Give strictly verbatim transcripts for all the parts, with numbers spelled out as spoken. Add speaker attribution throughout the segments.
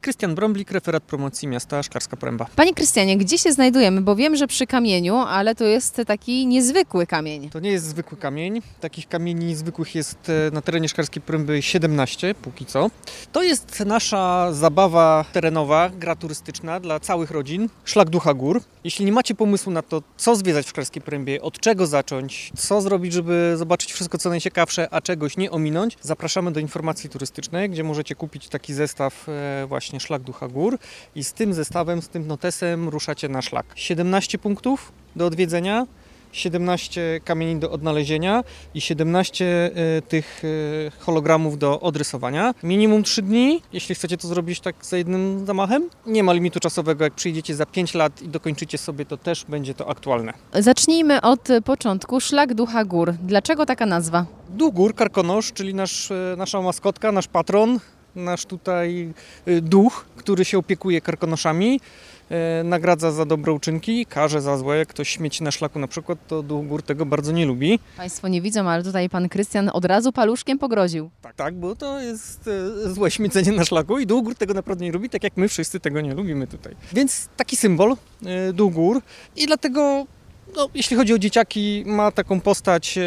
Speaker 1: Krystian Brąblik, referat promocji miasta Szklarska Poręba.
Speaker 2: Panie Krystianie, gdzie się znajdujemy? Bo wiem, że przy kamieniu, ale to jest taki niezwykły kamień.
Speaker 1: To nie jest zwykły kamień. Takich kamieni zwykłych jest na terenie Szklarskiej Poręby siedemnaście, póki co. To jest nasza zabawa terenowa, gra turystyczna dla całych rodzin. Szlak Ducha Gór. Jeśli nie macie pomysłu na to, co zwiedzać w Szklarskiej Porębie, od czego zacząć, co zrobić, żeby zobaczyć wszystko, co najciekawsze, a czegoś nie ominąć, zapraszamy do informacji turystycznej, gdzie możecie kupić taki zestaw właśnie Szlak Ducha Gór i z tym zestawem, z tym notesem ruszacie na szlak. siedemnaście punktów do odwiedzenia, siedemnaście kamieni do odnalezienia i siedemnaście y, tych y, hologramów do odrysowania. Minimum trzy dni, jeśli chcecie to zrobić tak za jednym zamachem. Nie ma limitu czasowego, jak przyjdziecie za pięć lat i dokończycie sobie, to też będzie to aktualne.
Speaker 2: Zacznijmy od początku. Szlak Ducha Gór. Dlaczego taka nazwa?
Speaker 1: Duch Gór, Karkonosz, czyli nasz, nasza maskotka, nasz patron, nasz tutaj duch, który się opiekuje karkonoszami. Nagradza za dobre uczynki, karze za złe. Jak ktoś śmieci na szlaku na przykład, to Duch Gór tego bardzo nie lubi.
Speaker 2: Państwo nie widzą, ale tutaj pan Krystian od razu paluszkiem pogroził.
Speaker 1: Tak, tak, bo to jest e, złe śmiecenie na szlaku i Duch Gór tego naprawdę nie lubi, tak jak my wszyscy tego nie lubimy tutaj. Więc taki symbol, e, Duch Gór, i dlatego no, jeśli chodzi o dzieciaki, ma taką postać,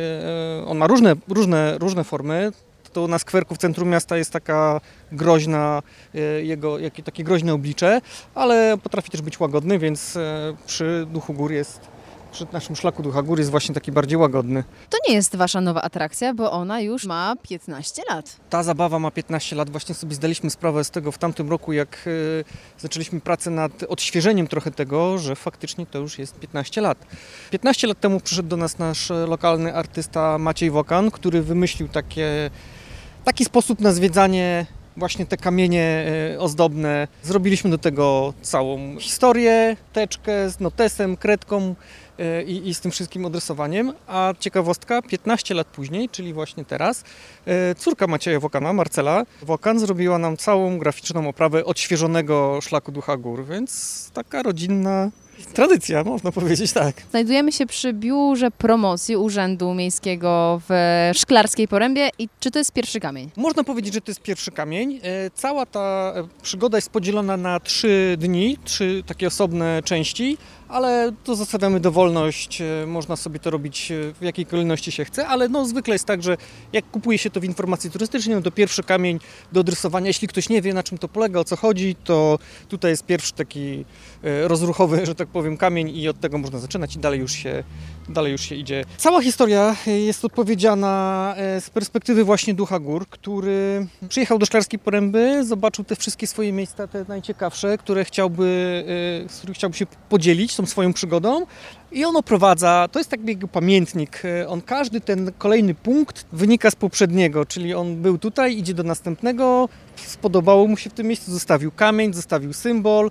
Speaker 1: e, on ma różne, różne, różne formy. To na skwerku w centrum miasta jest taka groźna, jego jakie, takie groźne oblicze, ale potrafi też być łagodny, więc przy Duchu Gór jest, przy naszym Szlaku Ducha Gór jest właśnie taki bardziej łagodny.
Speaker 2: To nie jest wasza nowa atrakcja, bo ona już ma piętnaście lat.
Speaker 1: Ta zabawa ma piętnaście lat. Właśnie sobie zdaliśmy sprawę z tego w tamtym roku, jak y, zaczęliśmy pracę nad odświeżeniem trochę tego, że faktycznie to już jest piętnaście lat. piętnaście lat temu przyszedł do nas nasz lokalny artysta Maciej Wokan, który wymyślił takie Taki sposób na zwiedzanie, właśnie te kamienie ozdobne. Zrobiliśmy do tego całą historię, teczkę z notesem, kredką i, i z tym wszystkim odrysowaniem. A ciekawostka, piętnaście lat później, czyli właśnie teraz, córka Macieja Wokana, Marcela Wokan, zrobiła nam całą graficzną oprawę odświeżonego Szlaku Ducha Gór, więc taka rodzinna tradycja, można powiedzieć, tak.
Speaker 2: Znajdujemy się przy biurze promocji Urzędu Miejskiego w Szklarskiej Porębie i czy to jest pierwszy kamień?
Speaker 1: Można powiedzieć, że to jest pierwszy kamień. Cała ta przygoda jest podzielona na trzy dni, trzy takie osobne części, ale to zostawiamy dowolność, można sobie to robić w jakiej kolejności się chce, ale no zwykle jest tak, że jak kupuje się to w informacji turystycznej, no to pierwszy kamień do odrysowania, jeśli ktoś nie wie, na czym to polega, o co chodzi, to tutaj jest pierwszy taki rozruchowy, że tak powiem, kamień i od tego można zaczynać i dalej już się, dalej już się idzie. Cała historia jest opowiedziana z perspektywy właśnie Ducha Gór, który przyjechał do Szklarskiej Poręby, zobaczył te wszystkie swoje miejsca, te najciekawsze, które chciałby, z których chciałby się podzielić tą swoją przygodą i on oprowadza, to jest tak jego pamiętnik, on każdy ten kolejny punkt wynika z poprzedniego, czyli on był tutaj, idzie do następnego, spodobało mu się w tym miejscu, zostawił kamień, zostawił symbol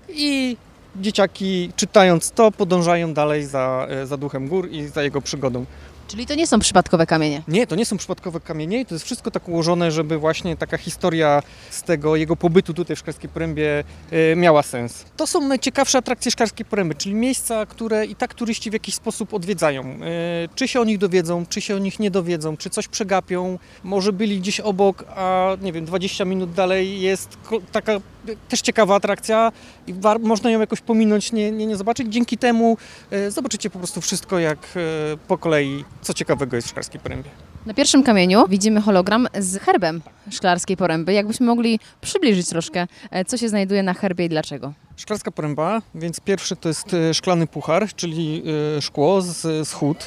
Speaker 1: i dzieciaki, czytając to, podążają dalej za, za Duchem Gór i za jego przygodą.
Speaker 2: Czyli to nie są przypadkowe kamienie?
Speaker 1: Nie, to nie są przypadkowe kamienie i to jest wszystko tak ułożone, żeby właśnie taka historia z tego jego pobytu tutaj w Szklarskiej Porębie y, miała sens. To są najciekawsze atrakcje Szklarskiej Poręby, czyli miejsca, które i tak turyści w jakiś sposób odwiedzają. Y, czy się o nich dowiedzą, czy się o nich nie dowiedzą, czy coś przegapią. Może byli gdzieś obok, a nie wiem, dwadzieścia minut dalej jest taka też ciekawa atrakcja i war- można ją jakoś pominąć, nie, nie, nie zobaczyć. Dzięki temu y, zobaczycie po prostu wszystko jak y, po kolei, co ciekawego jest w Szklarskiej Porębie.
Speaker 2: Na pierwszym kamieniu widzimy hologram z herbem Szklarskiej Poręby. Jakbyśmy mogli przybliżyć troszkę, co się znajduje na herbie i dlaczego?
Speaker 1: Szklarska Poręba, więc pierwszy to jest szklany puchar, czyli szkło z, z hut.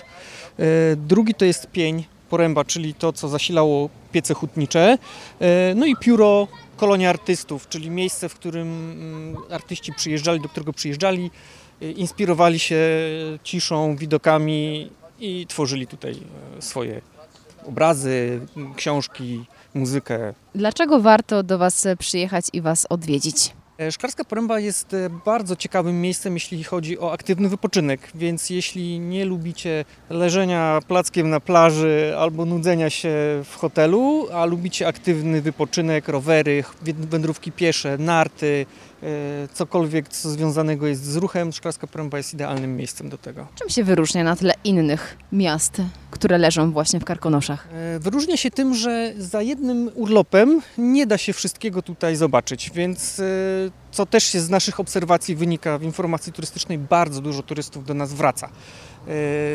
Speaker 1: Drugi to jest pień Poręba, czyli to, co zasilało piece hutnicze. No i pióro Kolonia Artystów, czyli miejsce, w którym artyści przyjeżdżali, do którego przyjeżdżali, inspirowali się ciszą, widokami i tworzyli tutaj swoje obrazy, książki, muzykę.
Speaker 2: Dlaczego warto do was przyjechać i was odwiedzić?
Speaker 1: E, Szklarska Poręba jest e, bardzo ciekawym miejscem, jeśli chodzi o aktywny wypoczynek, więc jeśli nie lubicie leżenia plackiem na plaży albo nudzenia się w hotelu, a lubicie aktywny wypoczynek, rowery, wędrówki piesze, narty, e, cokolwiek, co związanego jest z ruchem, Szklarska Poręba jest idealnym miejscem do tego.
Speaker 2: Czym się wyróżnia na tle innych miast, które leżą właśnie w Karkonoszach?
Speaker 1: E, Wyróżnia się tym, że za jednym urlopem nie da się wszystkiego tutaj zobaczyć, więc e, co też się z naszych obserwacji wynika w informacji turystycznej, bardzo dużo turystów do nas wraca. E,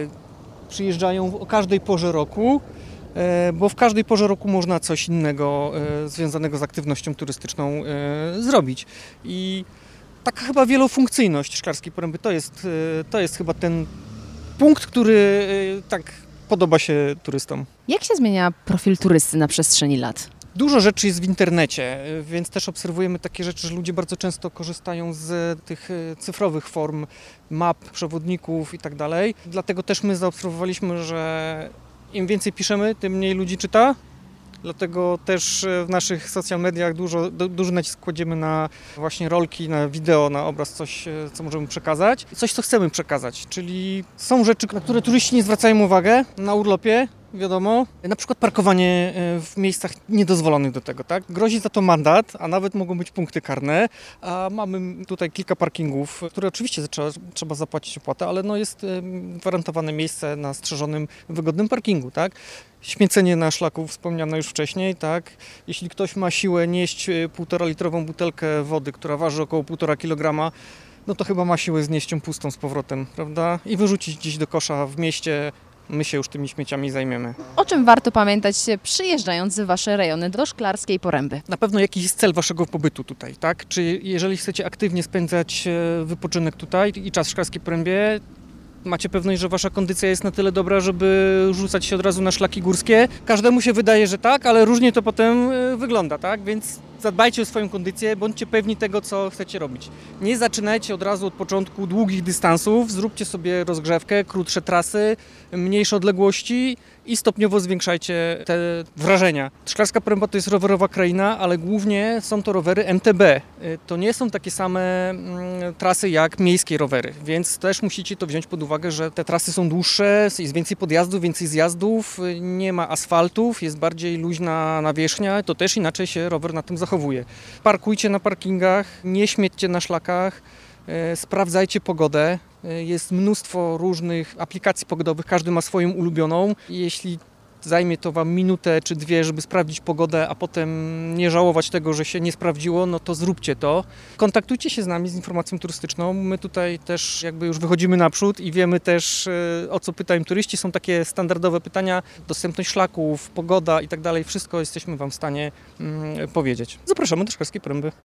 Speaker 1: Przyjeżdżają o każdej porze roku, e, bo w każdej porze roku można coś innego e, związanego z aktywnością turystyczną e, zrobić. I taka chyba wielofunkcyjność Szklarskiej Poręby to jest, e, to jest chyba ten punkt, który e, tak podoba się turystom.
Speaker 2: Jak się zmienia profil turysty na przestrzeni lat?
Speaker 1: Dużo rzeczy jest w internecie, więc też obserwujemy takie rzeczy, że ludzie bardzo często korzystają z tych cyfrowych form map, przewodników i tak dalej. Dlatego też my zaobserwowaliśmy, że im więcej piszemy, tym mniej ludzi czyta. Dlatego też w naszych social mediach dużo, du, duży nacisk kładziemy na właśnie rolki, na wideo, na obraz, coś, co możemy przekazać. Coś, co chcemy przekazać, czyli są rzeczy, na które turyści nie zwracają uwagę na urlopie, wiadomo. Na przykład parkowanie w miejscach niedozwolonych do tego, tak? Grozi za to mandat, a nawet mogą być punkty karne, a mamy tutaj kilka parkingów, które oczywiście trzeba, trzeba zapłacić opłatę, ale no jest gwarantowane miejsce na strzeżonym, wygodnym parkingu, tak? Śmiecenie na szlaku wspomniano już wcześniej, tak? Jeśli ktoś ma siłę nieść półtora litrową butelkę wody, która waży około półtora kilograma, no to chyba ma siłę znieść ją pustą z powrotem, prawda? I wyrzucić gdzieś do kosza w mieście. My się już tymi śmieciami zajmiemy.
Speaker 2: O czym warto pamiętać, przyjeżdżając w Wasze rejony do Szklarskiej Poręby?
Speaker 1: Na pewno jakiś jest cel Waszego pobytu tutaj, tak? Czy jeżeli chcecie aktywnie spędzać wypoczynek tutaj i czas w Szklarskiej Porębie, macie pewność, że Wasza kondycja jest na tyle dobra, żeby rzucać się od razu na szlaki górskie? Każdemu się wydaje, że tak, ale różnie to potem wygląda, tak? Więc zadbajcie o swoją kondycję, bądźcie pewni tego, co chcecie robić. Nie zaczynajcie od razu od początku długich dystansów, zróbcie sobie rozgrzewkę, krótsze trasy, mniejsze odległości i stopniowo zwiększajcie te wrażenia. Szklarska Poręba to jest rowerowa kraina, ale głównie są to rowery M T B. To nie są takie same mm, trasy jak miejskie rowery, więc też musicie to wziąć pod uwagę, że te trasy są dłuższe, jest więcej podjazdów, więcej zjazdów, nie ma asfaltów, jest bardziej luźna nawierzchnia, to też inaczej się rower na tym zachowuje. Parkujcie na parkingach, nie śmiećcie na szlakach, e, sprawdzajcie pogodę. E, jest mnóstwo różnych aplikacji pogodowych, każdy ma swoją ulubioną. Jeśli zajmie to Wam minutę czy dwie, żeby sprawdzić pogodę, a potem nie żałować tego, że się nie sprawdziło, no to zróbcie to. Kontaktujcie się z nami, z informacją turystyczną. My tutaj też jakby już wychodzimy naprzód i wiemy też, o co pytają turyści. Są takie standardowe pytania, dostępność szlaków, pogoda i tak dalej. Wszystko jesteśmy Wam w stanie mm, powiedzieć. Zapraszamy do Szklarskiej Poręby.